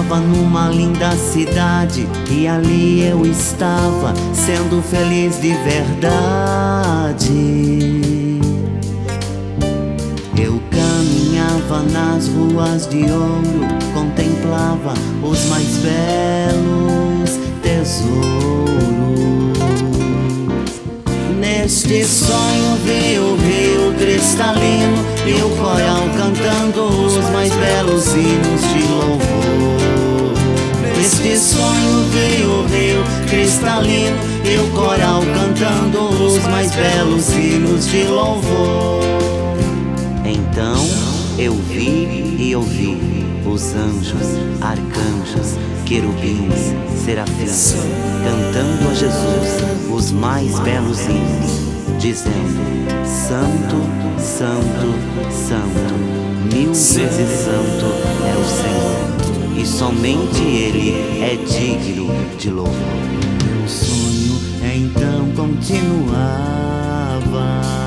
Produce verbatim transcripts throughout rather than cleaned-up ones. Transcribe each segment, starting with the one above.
Morava numa linda cidade e ali eu estava sendo feliz de verdade. Eu caminhava nas ruas de ouro, contemplava os mais belos tesouros. Neste sonho vi o rio cristalino e o coral cantando os mais belos hinos de louvor. Neste sonho vi o rio cristalino e o coral cantando os mais belos hinos de louvor. Então eu vi e ouvi os anjos, arcanjos, querubins, serafins, cantando a Jesus os mais belos hinos, dizendo: Santo, Santo, Santo, mil vezes santo é o Senhor, e somente Ele é digno de louvor. Meu sonho então continuava,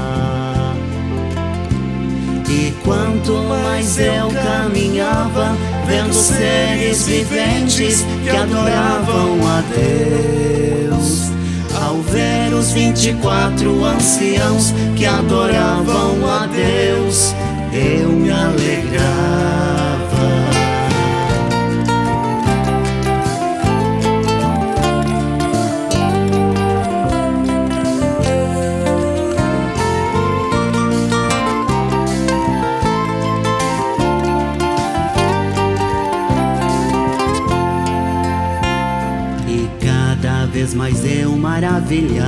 e quanto mais eu caminhava, vendo seres viventes que adoravam a Deus, ao ver os vinte e quatro anciãos que adoravam a Deus, eu me alegrava. Cada vez mais eu maravilhado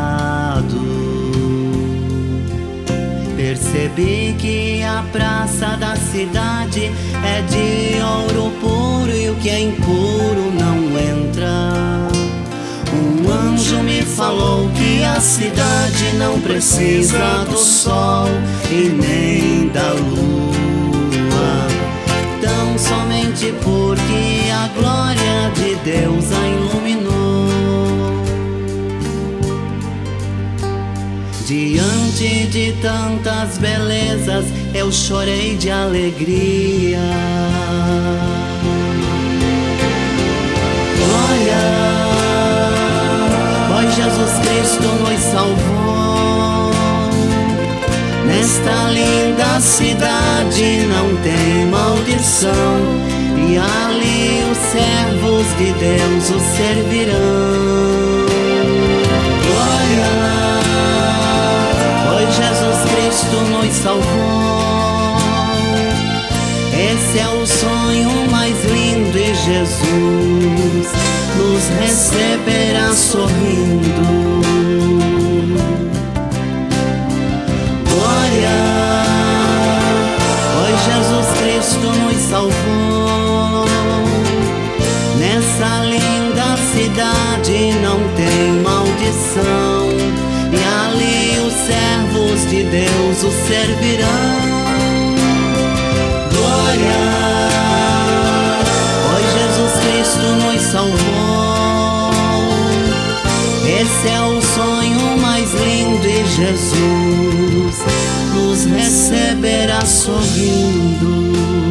percebi que a praça da cidade é de ouro puro e o que é impuro não entra. Um anjo me falou que a cidade não precisa do sol e nem da lua, tão somente porque a glória de Deus a iluminou. Diante de tantas belezas eu chorei de alegria. Glória, pois Jesus Cristo nos salvou. Nesta linda cidade não tem maldição, e ali os servos de Deus o servirão. Glória, pois Jesus Cristo nos salvou. Esse é o sonho mais lindo e Jesus nos receberá sorrindo. Glória, pois Jesus Cristo nos salvou. Nessa linda cidade não tem maldição, e ali os servos de Deus o servirão. Glória, pois Jesus Cristo nos salvou. Esse é o sonho mais lindo e Jesus nos receberá sorrindo.